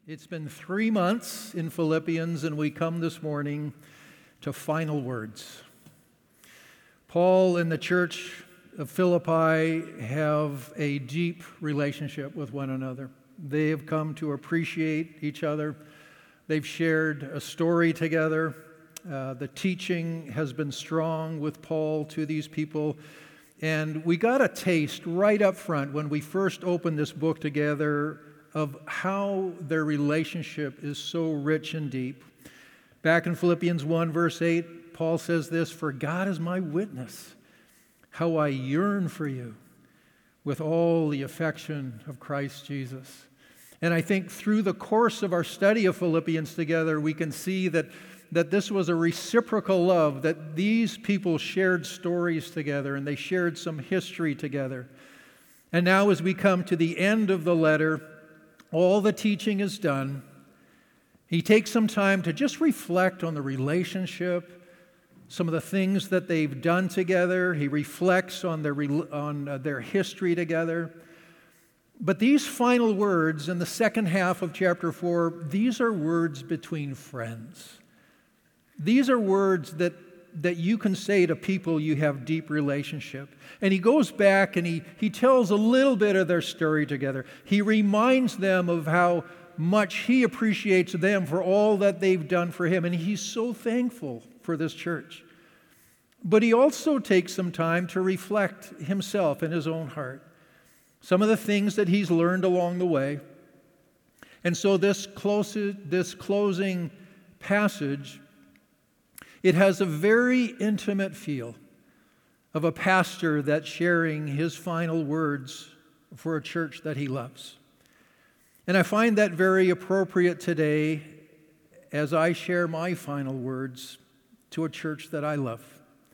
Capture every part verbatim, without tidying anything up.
It's been three months in Philippians, and we come this morning to final words. Paul and the church of Philippi have a deep relationship with one another. They have come to appreciate each other. They've shared a story together. Uh, the teaching has been strong with Paul to these people. And we got a taste right up front when we first opened this book together of how their relationship is so rich and deep. Back in Philippians one, verse eight, Paul says this, "For God is my witness, how I yearn for you with all the affection of Christ Jesus." And I think through the course of our study of Philippians together, we can see that, that this was a reciprocal love, that these people shared stories together and they shared some history together. And now as we come to the end of the letter, all the teaching is done. He takes some time to just reflect on the relationship, some of the things that they've done together. He reflects on their, on uh, their history together. But these final words in the second half of chapter four, these are words between friends. These are words that that you can say to people you have deep relationship. And he goes back and he, he tells a little bit of their story together. He reminds them of how much he appreciates them for all that they've done for him. And he's so thankful for this church. But he also takes some time to reflect himself in his own heart. Some of the things that he's learned along the way. And so this, close, this closing passage, it has a very intimate feel of a pastor that's sharing his final words for a church that he loves. And I find that very appropriate today as I share my final words to a church that I love.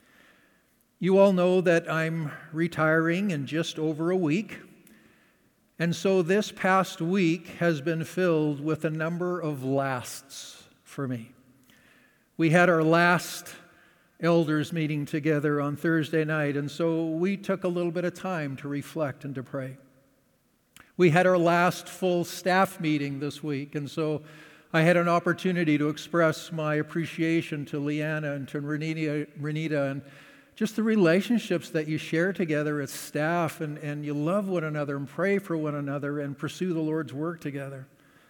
You all know that I'm retiring in just over a week. And so this past week has been filled with a number of lasts for me. We had our last elders meeting together on Thursday night, and so we took a little bit of time to reflect and to pray. We had our last full staff meeting this week, and so I had an opportunity to express my appreciation to Leanna and to Renita, Renita and just the relationships that you share together as staff, and, and you love one another and pray for one another and pursue the Lord's work together.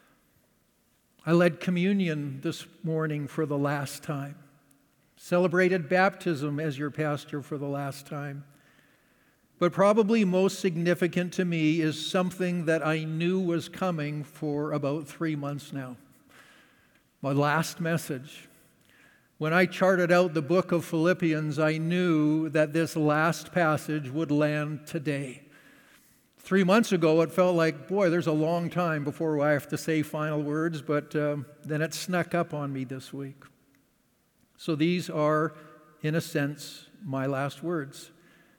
I led communion this morning for the last time. Celebrated baptism as your pastor for the last time. But probably most significant to me is something that I knew was coming for about three months now. My last message. When I charted out the book of Philippians, I knew that this last passage would land today. Three months ago, it felt like, boy, there's a long time before I have to say final words, but um, then it snuck up on me this week. So these are, in a sense, my last words.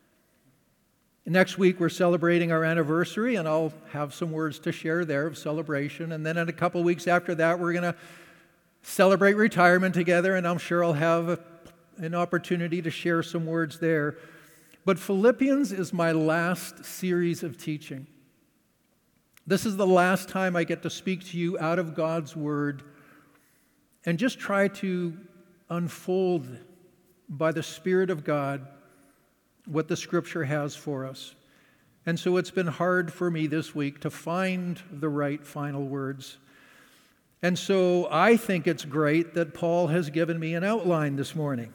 Next week, we're celebrating our anniversary, and I'll have some words to share there of celebration. And then in a couple weeks after that, we're going to celebrate retirement together, and I'm sure I'll have a, an opportunity to share some words there. But Philippians is my last series of teaching. This is the last time I get to speak to you out of God's Word and just try to unfold by the Spirit of God what the Scripture has for us. And so it's been hard for me this week to find the right final words. And so I think it's great that Paul has given me an outline this morning.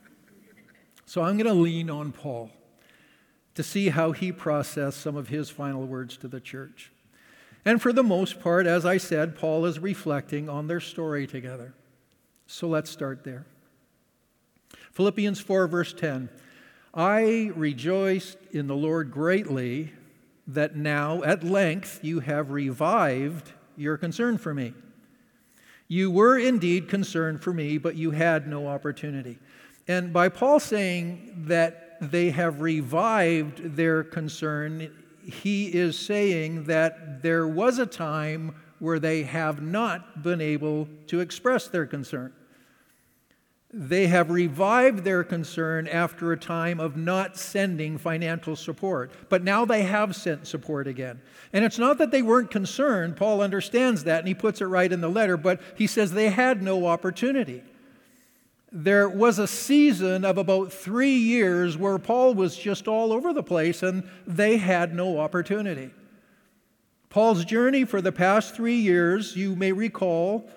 So I'm going to lean on Paul to see how he processed some of his final words to the church. And for the most part, as I said, Paul is reflecting on their story together. So let's start there. Philippians four, verse ten. "I rejoiced in the Lord greatly that now at length you have revived your concern for me. You were indeed concerned for me, but you had no opportunity." And by Paul saying that they have revived their concern, he is saying that there was a time where they have not been able to express their concern. They have revived their concern after a time of not sending financial support. But now they have sent support again. And it's not that they weren't concerned. Paul understands that, and he puts it right in the letter. But he says they had no opportunity. There was a season of about three years where Paul was just all over the place, and they had no opportunity. Paul's journey for the past three years, you may recall,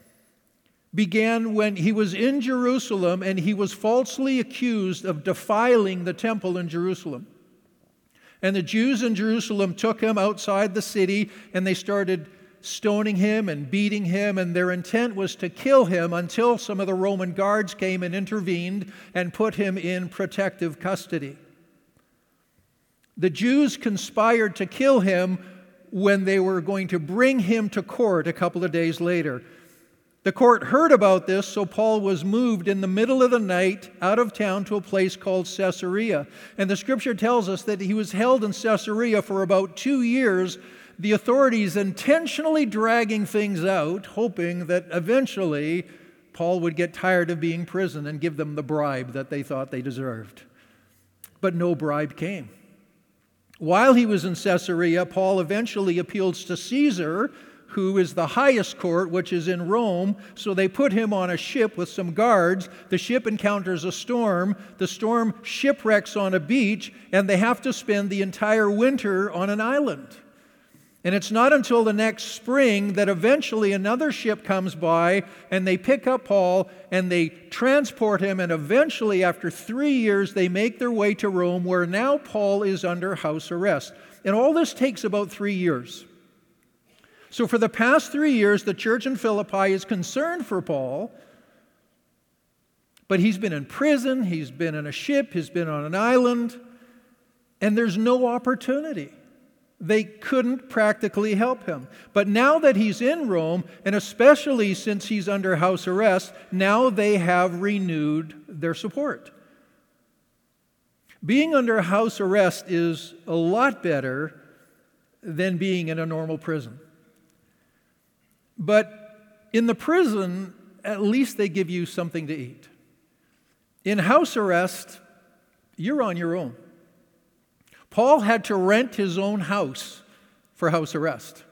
began when he was in Jerusalem and he was falsely accused of defiling the temple in Jerusalem. And the Jews in Jerusalem took him outside the city and they started stoning him and beating him, and their intent was to kill him until some of the Roman guards came and intervened and put him in protective custody. The Jews conspired to kill him when they were going to bring him to court a couple of days later. The court heard about this, so Paul was moved in the middle of the night out of town to a place called Caesarea. And the scripture tells us that he was held in Caesarea for about two years, the authorities intentionally dragging things out, hoping that eventually Paul would get tired of being in prison and give them the bribe that they thought they deserved. But no bribe came. While he was in Caesarea, Paul eventually appeals to Caesar, who is the highest court, which is in Rome. So they put him on a ship with some guards. The ship encounters a storm. The storm shipwrecks on a beach, and they have to spend the entire winter on an island. And it's not until the next spring that eventually another ship comes by, and they pick up Paul, and they transport him, and eventually, after three years, they make their way to Rome, where now Paul is under house arrest. And all this takes about three years. So for the past three years, the church in Philippi is concerned for Paul, but he's been in prison, he's been in a ship, he's been on an island, and there's no opportunity. They couldn't practically help him. But now that he's in Rome, and especially since he's under house arrest, now they have renewed their support. Being under house arrest is a lot better than being in a normal prison. But in the prison, at least they give you something to eat. In house arrest, you're on your own. Paul had to rent his own house for house arrest.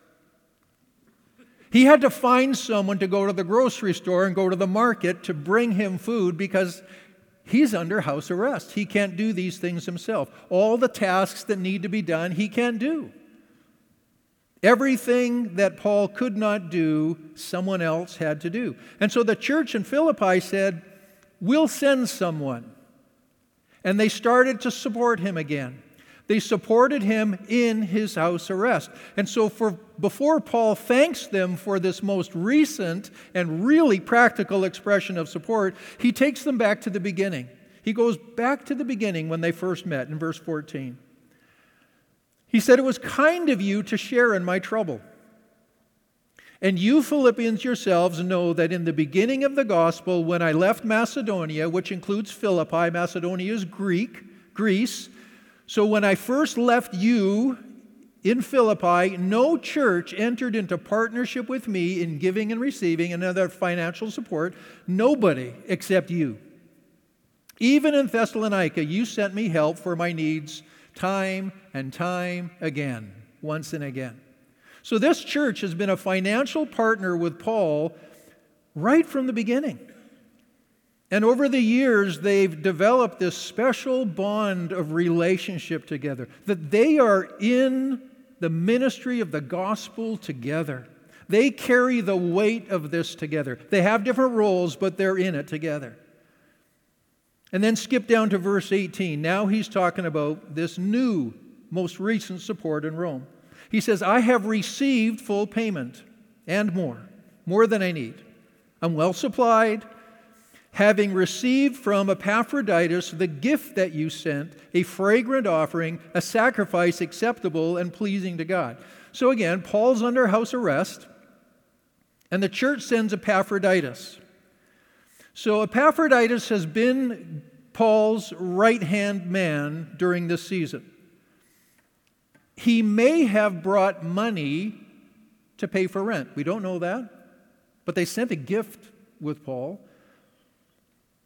He had to find someone to go to the grocery store and go to the market to bring him food because he's under house arrest. He can't do these things himself. All the tasks that need to be done, he can't do. Everything that Paul could not do, someone else had to do. And so the church in Philippi said, we'll send someone. And they started to support him again. They supported him in his house arrest. And so for before Paul thanks them for this most recent and really practical expression of support, he takes them back to the beginning. He goes back to the beginning when they first met in verse fourteen. He said, it was kind of you to share in my trouble. And you Philippians yourselves know that in the beginning of the gospel, when I left Macedonia, which includes Philippi, Macedonia is Greek, Greece. So when I first left you in Philippi, no church entered into partnership with me in giving and receiving and other financial support. Nobody except you. Even in Thessalonica, you sent me help for my needs time and time again, once and again. So this church has been a financial partner with Paul right from the beginning. And over the years, they've developed this special bond of relationship together, that they are in the ministry of the gospel together. They carry the weight of this together. They have different roles, but they're in it together. And then skip down to verse eighteen. Now he's talking about this new, most recent support in Rome. He says, I have received full payment and more, more than I need. I'm well supplied, having received from Epaphroditus the gift that you sent, a fragrant offering, a sacrifice acceptable and pleasing to God. So again, Paul's under house arrest, and the church sends Epaphroditus. So Epaphroditus has been Paul's right-hand man during this season. He may have brought money to pay for rent. We don't know that, but they sent a gift with Paul.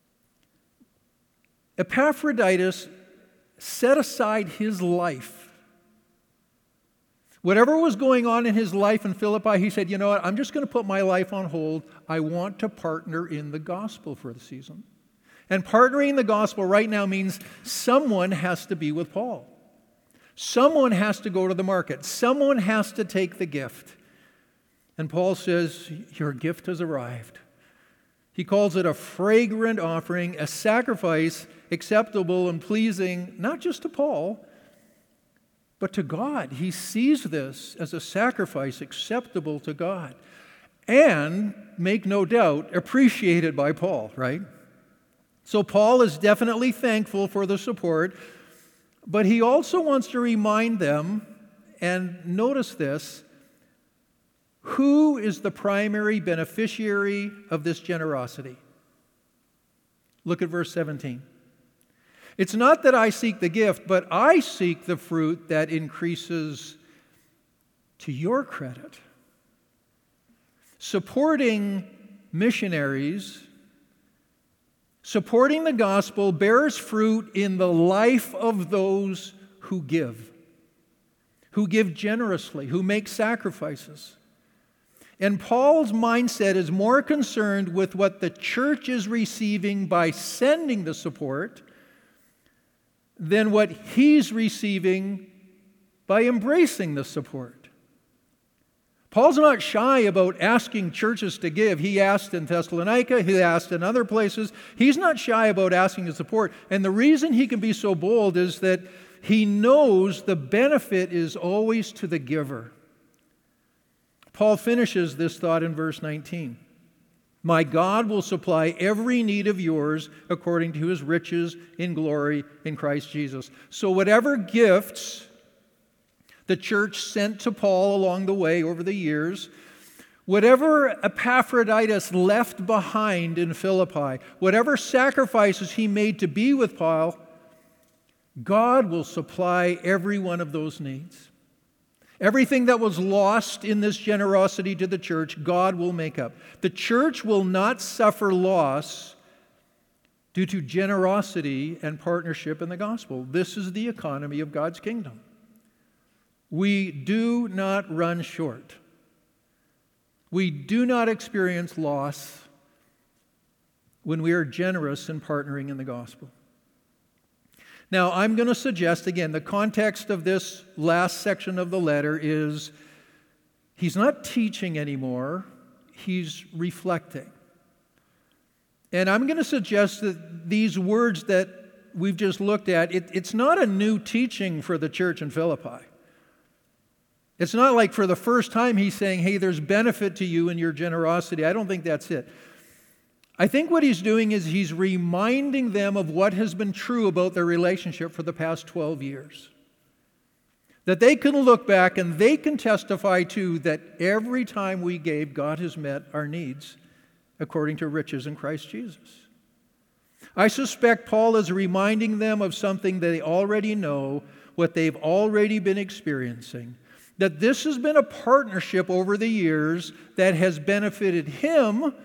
Epaphroditus set aside his life. Whatever was going on in his life in Philippi, he said, you know what, I'm just going to put my life on hold. I want to partner in the gospel for the season. And partnering in the gospel right now means someone has to be with Paul. Someone has to go to the market. Someone has to take the gift. And Paul says, your gift has arrived. He calls it a fragrant offering, a sacrifice acceptable and pleasing, not just to Paul, but to God. He sees this as a sacrifice acceptable to God. And, make no doubt, appreciated by Paul, right? So Paul is definitely thankful for the support, but he also wants to remind them, and notice this, who is the primary beneficiary of this generosity? Look at verse seventeen. It's not that I seek the gift, but I seek the fruit that increases to your credit. Supporting missionaries, supporting the gospel bears fruit in the life of those who give, who give generously, who make sacrifices. And Paul's mindset is more concerned with what the church is receiving by sending the support than what he's receiving by embracing the support. Paul's not shy about asking churches to give. He asked in Thessalonica, he asked in other places. He's not shy about asking to support. And the reason he can be so bold is that he knows the benefit is always to the giver. Paul finishes this thought in verse nineteen. My God will supply every need of yours according to his riches in glory in Christ Jesus. So whatever gifts the church sent to Paul along the way over the years, whatever Epaphroditus left behind in Philippi, whatever sacrifices he made to be with Paul, God will supply every one of those needs. Everything that was lost in this generosity to the church, God will make up. The church will not suffer loss due to generosity and partnership in the gospel. This is the economy of God's kingdom. We do not run short. We do not experience loss when we are generous in partnering in the gospel. Now, I'm going to suggest, again, the context of this last section of the letter is he's not teaching anymore, he's reflecting. And I'm going to suggest that these words that we've just looked at, it, it's not a new teaching for the church in Philippi. It's not like for the first time he's saying, hey, there's benefit to you in your generosity. I don't think that's it. I think what he's doing is he's reminding them of what has been true about their relationship for the past twelve years. That they can look back and they can testify to that every time we gave, God has met our needs according to riches in Christ Jesus. I suspect Paul is reminding them of something they already know, what they've already been experiencing. That this has been a partnership over the years that has benefited him,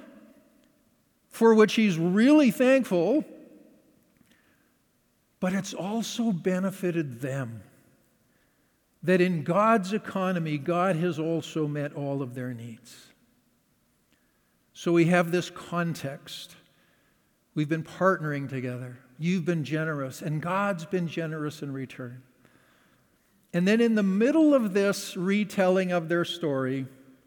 for which he's really thankful, but it's also benefited them. That in God's economy, God has also met all of their needs. So we have this context. We've been partnering together. You've been generous, and God's been generous in return. And then in the middle of this retelling of their story,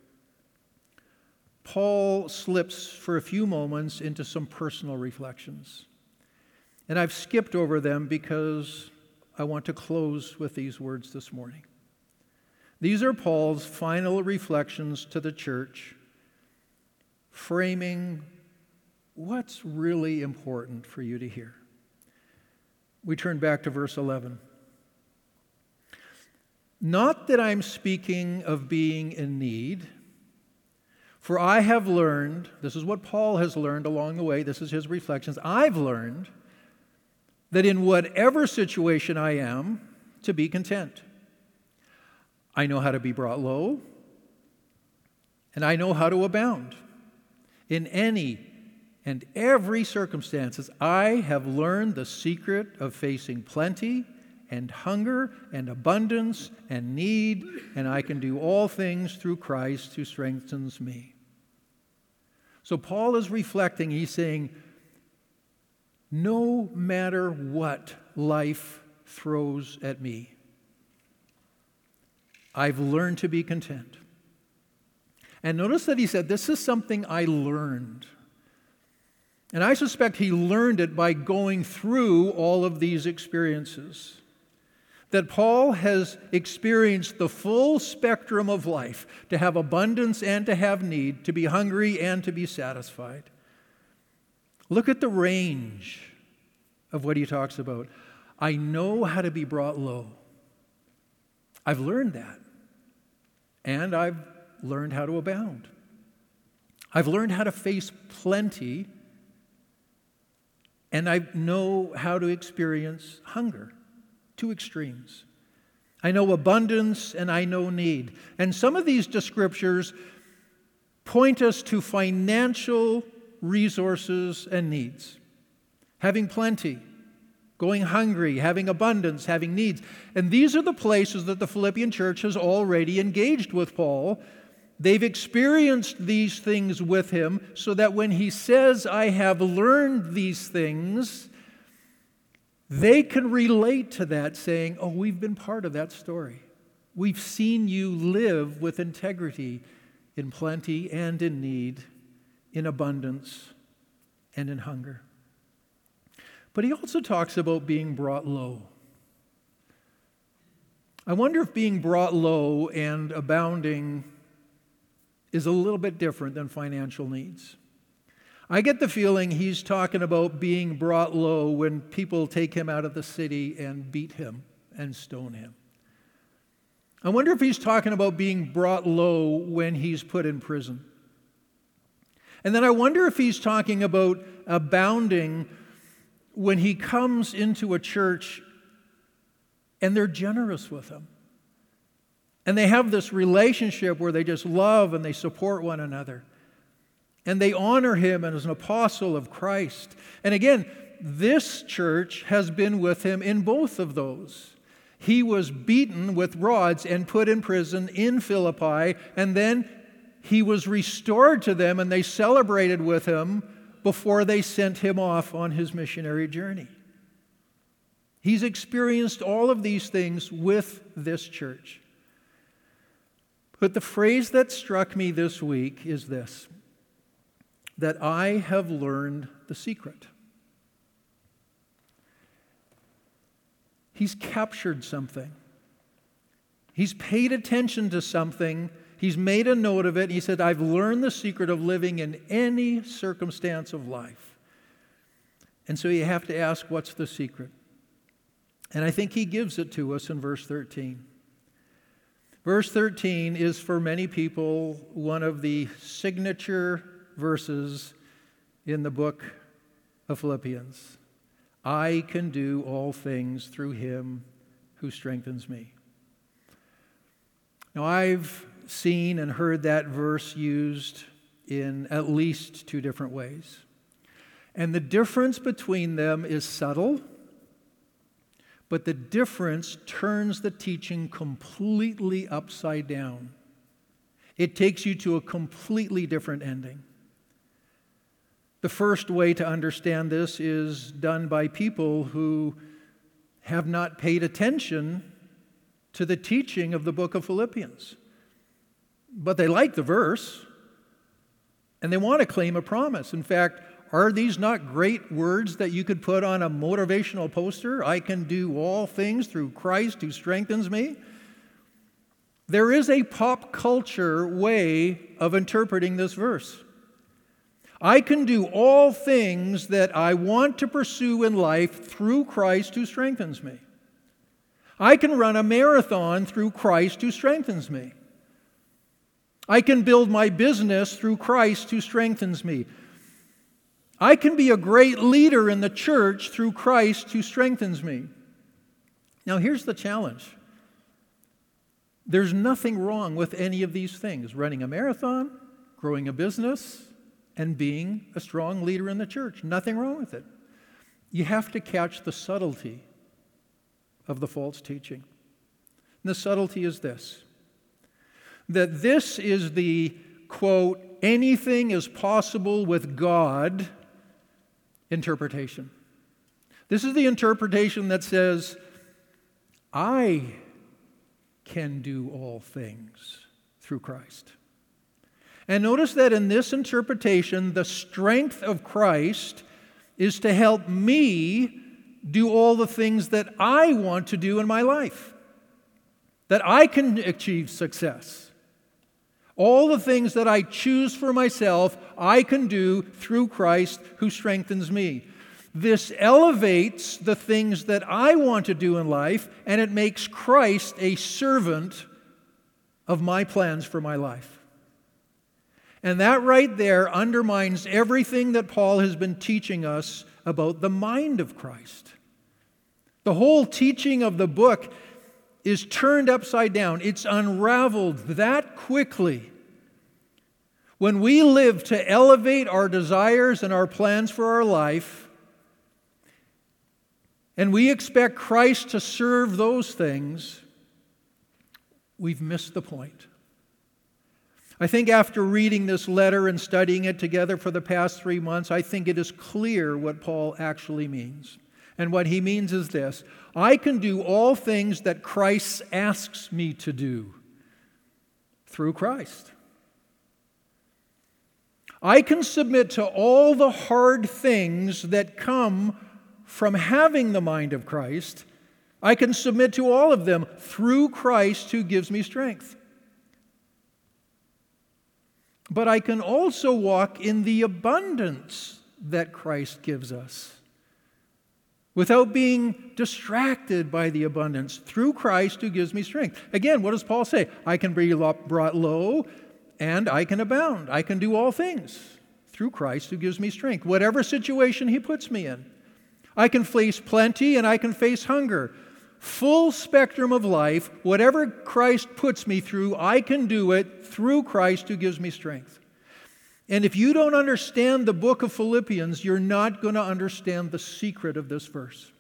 Paul slips for a few moments into some personal reflections. And I've skipped over them because I want to close with these words this morning. These are Paul's final reflections to the church, framing what's really important for you to hear. We turn back to verse eleven. Not that I'm speaking of being in need, for I have learned, this is what Paul has learned along the way, this is his reflections, I've learned that in whatever situation I am, to be content. I know how to be brought low, and I know how to abound. In any and every circumstances. I have learned the secret of facing plenty and hunger and abundance and need, and I can do all things through Christ who strengthens me. So Paul is reflecting, he's saying, no matter what life throws at me, I've learned to be content. And notice that he said, this is something I learned. And I suspect he learned it by going through all of these experiences. That Paul has experienced the full spectrum of life, to have abundance and to have need, to be hungry and to be satisfied. Look at the range of what he talks about. I know how to be brought low. I've learned that. And I've learned how to abound. I've learned how to face plenty, and I know how to experience hunger. Two extremes. I know abundance and I know need. And some of these descriptors point us to financial resources and needs. Having plenty, going hungry, having abundance, having needs. And these are the places that the Philippian church has already engaged with Paul. They've experienced these things with him, so that when he says, I have learned these things, they can relate to that, saying, oh, we've been part of that story. We've seen you live with integrity in plenty and in need, in abundance and in hunger. But he also talks about being brought low. I wonder if being brought low and abounding is a little bit different than financial needs. I get the feeling he's talking about being brought low when people take him out of the city and beat him and stone him. I wonder if he's talking about being brought low when he's put in prison. And then I wonder if he's talking about abounding when he comes into a church and they're generous with him. And they have this relationship where they just love and they support one another. And they honor him as an apostle of Christ. And again, this church has been with him in both of those. He was beaten with rods and put in prison in Philippi, and then he was restored to them, and they celebrated with him before they sent him off on his missionary journey. He's experienced all of these things with this church. But the phrase that struck me this week is this: that I have learned the secret. He's captured something. He's paid attention to something. He's made a note of it. He said, I've learned the secret of living in any circumstance of life. And so you have to ask, what's the secret? And I think he gives it to us in verse thirteen. Verse thirteen is for many people one of the signature verses in the book of Philippians. I can do all things through him who strengthens me. Now, I've seen and heard that verse used in at least two different ways. And the difference between them is subtle, but the difference turns the teaching completely upside down. It takes you to a completely different ending. The first way to understand this is done by people who have not paid attention to the teaching of the book of Philippians. But they like the verse, and they want to claim a promise. In fact, are these not great words that you could put on a motivational poster? I can do all things through Christ who strengthens me. There is a pop culture way of interpreting this verse. I can do all things that I want to pursue in life through Christ who strengthens me. I can run a marathon through Christ who strengthens me. I can build my business through Christ who strengthens me. I can be a great leader in the church through Christ who strengthens me. Now, here's the challenge. There's nothing wrong with any of these things: running a marathon, growing a business, and being a strong leader in the church. Nothing wrong with it. You have to catch the subtlety of the false teaching. And the subtlety is this, that this is the, quote, anything is possible with God interpretation. This is the interpretation that says, I can do all things through Christ. And notice that in this interpretation, the strength of Christ is to help me do all the things that I want to do in my life, that I can achieve success. All the things that I choose for myself, I can do through Christ who strengthens me. This elevates the things that I want to do in life, and it makes Christ a servant of my plans for my life. And that right there undermines everything that Paul has been teaching us about the mind of Christ. The whole teaching of the book is turned upside down. It's unraveled that quickly. When we live to elevate our desires and our plans for our life, and we expect Christ to serve those things, we've missed the point. I think after reading this letter and studying it together for the past three months, I think it is clear what Paul actually means. And what he means is this: I can do all things that Christ asks me to do through Christ. I can submit to all the hard things that come from having the mind of Christ. I can submit to all of them through Christ who gives me strength. But I can also walk in the abundance that Christ gives us without being distracted by the abundance through Christ who gives me strength. Again, what does Paul say? I can be brought low and I can abound. I can do all things through Christ who gives me strength, whatever situation he puts me in. I can face plenty and I can face hunger. Full spectrum of life, whatever Christ puts me through, I can do it through Christ who gives me strength. And if you don't understand the book of Philippians, you're not going to understand the secret of this verse.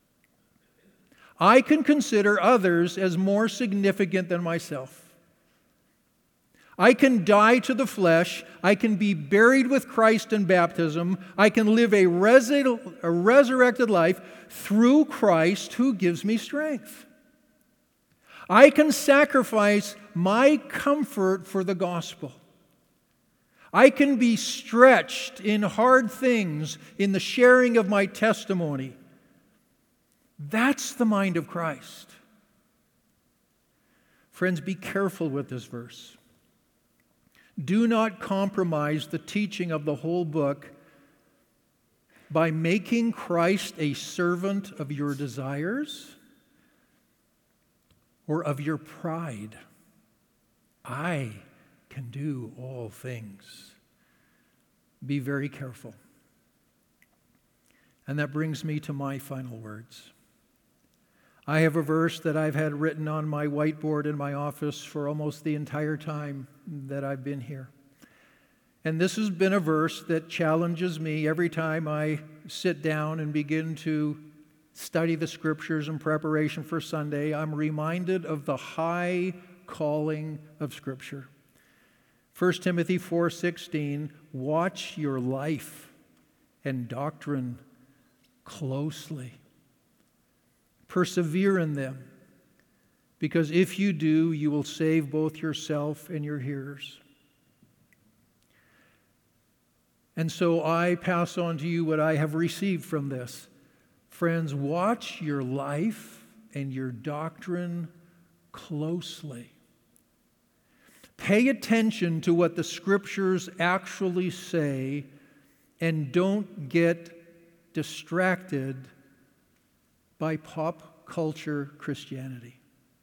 I can consider others as more significant than myself. I can die to the flesh. I can be buried with Christ in baptism. I can live a, resu- a resurrected life through Christ who gives me strength. I can sacrifice my comfort for the gospel. I can be stretched in hard things in the sharing of my testimony. That's the mind of Christ. Friends, be careful with this verse. Do not compromise the teaching of the whole book by making Christ a servant of your desires or of your pride. I can do all things. Be very careful. And that brings me to my final words. I have a verse that I've had written on my whiteboard in my office for almost the entire time that I've been here. And this has been a verse that challenges me every time I sit down and begin to study the Scriptures in preparation for Sunday. I'm reminded of the high calling of Scripture. First Timothy four sixteen, watch your life and doctrine closely. Persevere in them, because if you do, you will save both yourself and your hearers. And so I pass on to you what I have received from this. Friends, watch your life and your doctrine closely. Pay attention to what the Scriptures actually say, and don't get distracted by pop culture Christianity.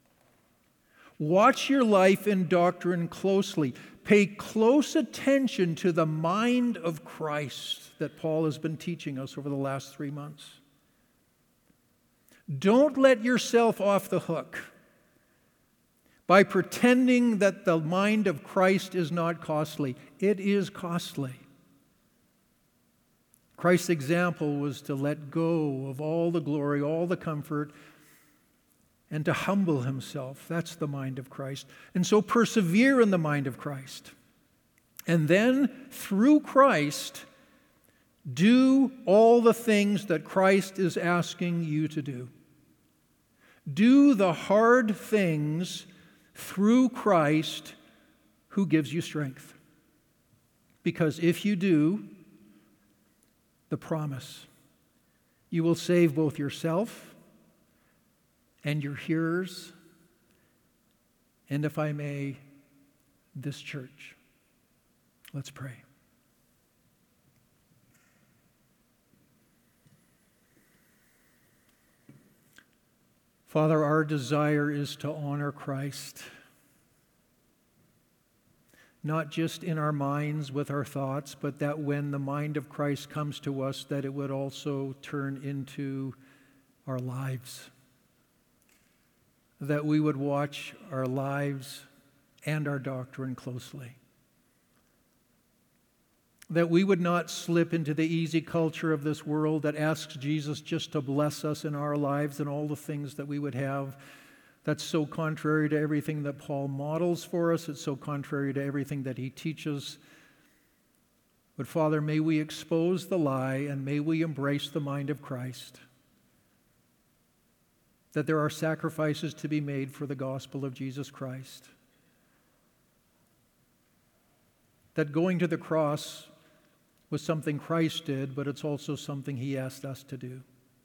Watch your life and doctrine closely. Pay close attention to the mind of Christ that Paul has been teaching us over the last three months. Don't let yourself off the hook by pretending that the mind of Christ is not costly. It is costly. Christ's example was to let go of all the glory, all the comfort, and to humble himself. That's the mind of Christ. And so persevere in the mind of Christ. And then, through Christ, do all the things that Christ is asking you to do. Do the hard things through Christ who gives you strength. Because if you do, the promise, you will save both yourself and your hearers, and if I may, this church. Let's pray. Father, our desire is to honor Christ, not just in our minds with our thoughts, but that when the mind of Christ comes to us, that it would also turn into our lives, that we would watch our lives and our doctrine closely, that we would not slip into the easy culture of this world that asks Jesus just to bless us in our lives and all the things that we would have. That's so contrary to everything that Paul models for us. It's so contrary to everything that he teaches. But Father, may we expose the lie and may we embrace the mind of Christ, that there are sacrifices to be made for the gospel of Jesus Christ, that going to the cross was something Christ did, but it's also something he asked us to do.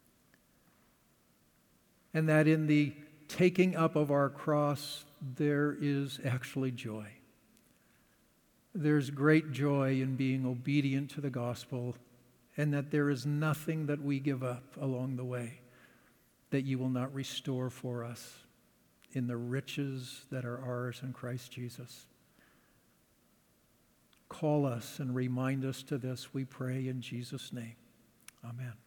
And that in the taking up of our cross, there is actually joy. There's great joy in being obedient to the gospel, and that there is nothing that we give up along the way that you will not restore for us in the riches that are ours in Christ Jesus. Call us and remind us to this, we pray in Jesus' name. Amen.